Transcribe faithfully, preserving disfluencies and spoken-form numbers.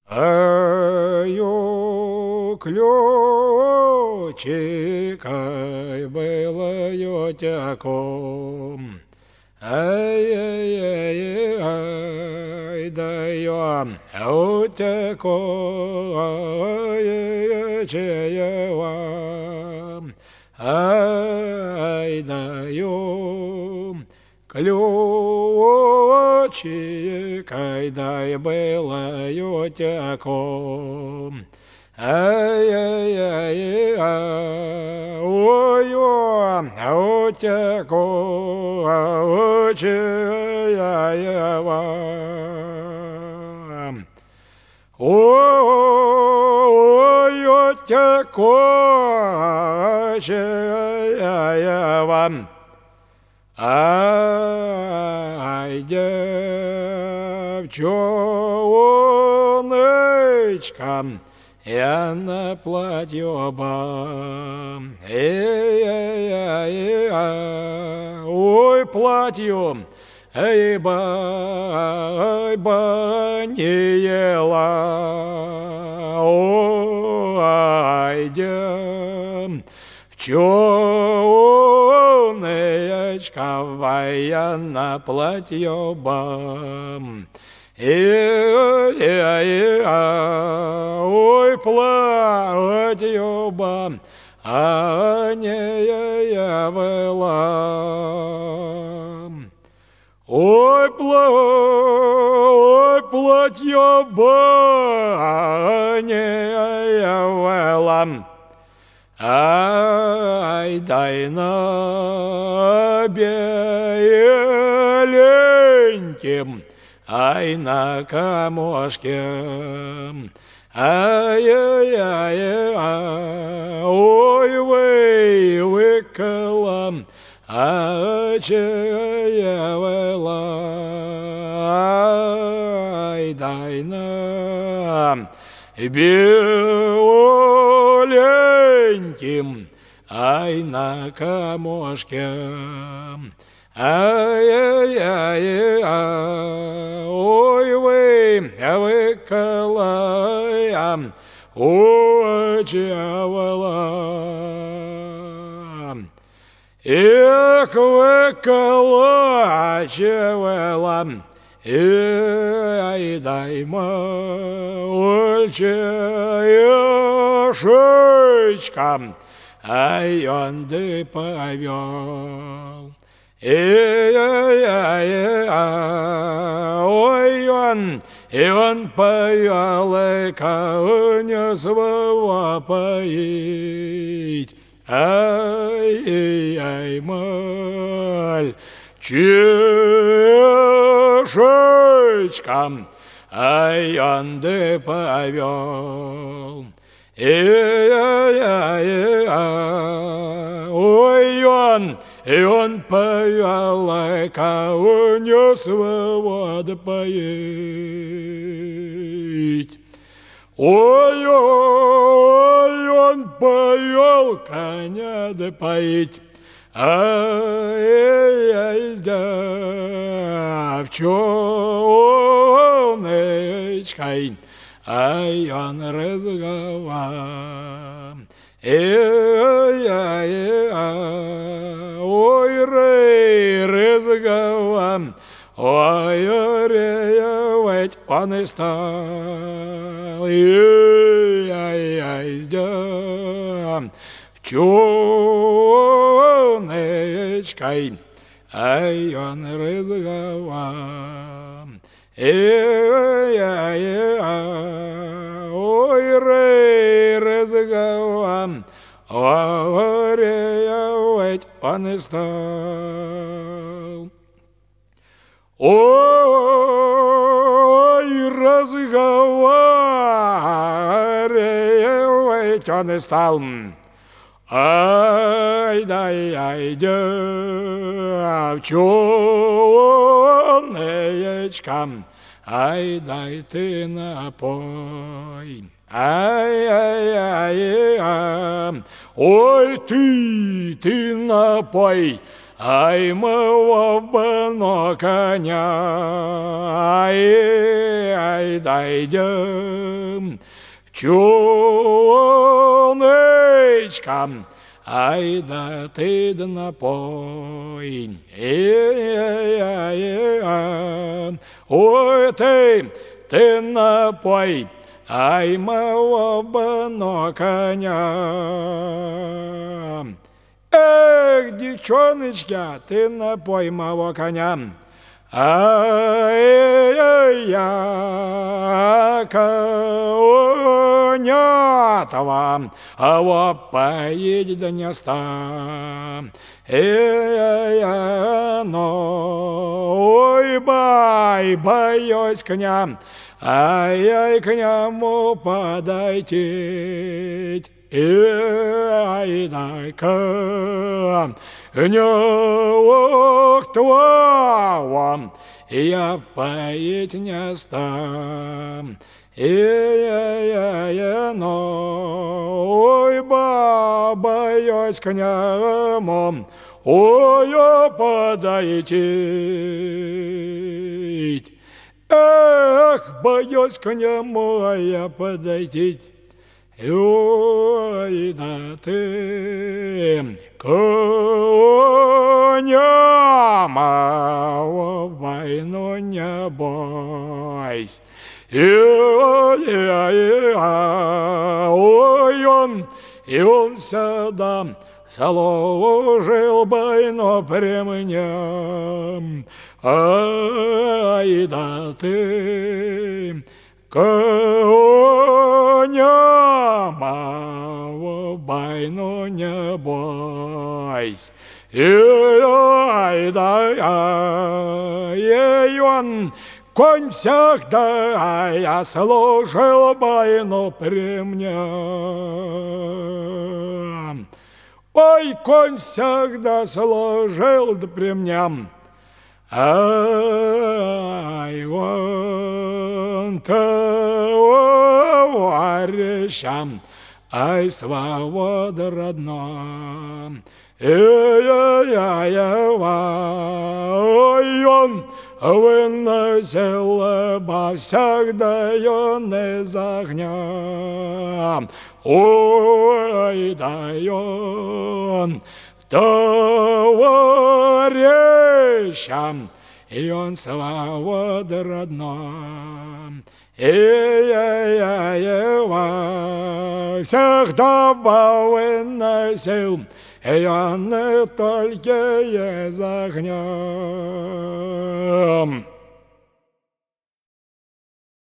Аю ключикой было ютяком. Ай-яй-яй-яй, даем утекой чаевам. Ай, даем ключикой, дай было ютяком. Ай-яй-яй-яй, ой-ой, утекой чаевам. Ой, утекой чаевам. Ай, девчоночка, я на платье бам. Эй-эй-эй, ой, платье, эй, ба, ба, не ела. Ой, девчоночка, я на платье бам. Эй-эй-эй, ой, платье бам, а не я была. Ой, пла, ой, платье бам, не я была. Ай, дай на беленьким, ай, на камушке. Ай-яй-яй, ой, вы, выколом, а чаевела. Ай, дай нам беленьким, ай, на камушке. Ай-яй-яй, ой, вы, выколаем, ой, чаевела. Эх, выкола, чаевела, ай, дай мальчишечка, ай, он ты повел. Эй-эй-эй, ой, он, и он повел, и унес его поить. Ай-ай-ай, мальчишечка, ай, он ты повел. Эй-эй-эй, ой, он, и он повел, и унес его допоить. Ой-ой, он повел коня допоить. Ай-яй, девчоночкой, ай, он разговаривал. Эй-яй-яй, ой, рей, разговаривал. Ой, реветь он и стал. Эй-яй-яй, девчоночкой, ай, он разговаривал. Эй-яй-яй, ой, рей, разговаривал. Ой, реветь он и стал. Ой, разговаривать он и стал. Ай, дай, ай, девчоночка, ай, дай ты напой. Ай-яй-яй, ой, ты, ты напой, ай моего коня, ай, ай, дойдем в чулнычка, ай да ты да напой, ой ты, ты напой, ай моего коня. Эх, девчоночка, ты напой моего коня. Ай-яй-яй, коня-то, а вот поедет до неста. Ай-яй-яй, ой, бай, боюсь коня, ай-яй, к нему подойти. Ай, дай-ка, нюх твоего, я поить не стам. Ай-яй-яй, ой, баба, есть к нему, ой, я подойти. Эх, боюсь к нему, а я подойти. Ой, да ты, коня моего, войну не бойся. Ой, он, и он сюда служил войну при мне. Ай, да ты, коня моего, войну не бойся. Ай, да, ай, он, конь всегда, я служил войну при мне. Ой, конь всегда служил при мне. Ай, вон товарищам, ай, свобода родная. Ай-яй-яй, ой, он выносил обо всегда он из огня. Ой, да он товарищам, и он свобода родная. Ай-яй-яй, всегда выносил, и он только из огня.